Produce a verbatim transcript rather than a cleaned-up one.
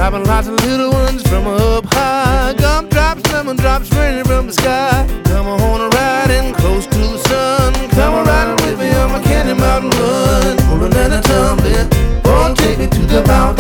dropping lots of little ones from up high. Gumdrops, lemon drops raining from the sky. Come on a riding close to the sun. Come on riding with me on my Candy Mountain run. Rolling and a tumbling, oh take me to the mountain.